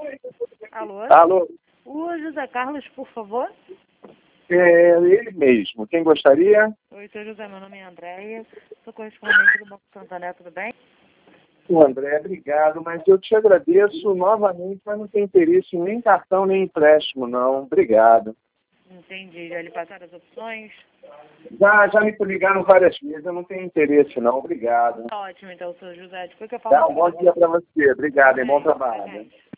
Alô? Alô? O José Carlos, por favor. É ele mesmo. Quem gostaria? Oi, seu José, meu nome é Andréia, sou correspondente do Banco Santander, tudo bem? O André, obrigado, mas eu te agradeço novamente, mas não tem interesse em nem cartão nem empréstimo, não. Obrigado. Entendi, já lhe passaram as opções? Já me ligaram várias vezes, eu não tenho interesse, não. Obrigado. Ótimo, então, seu José, depois que eu Dá falo... um bom dia para você. Obrigado, e bom Gente, trabalho. gente.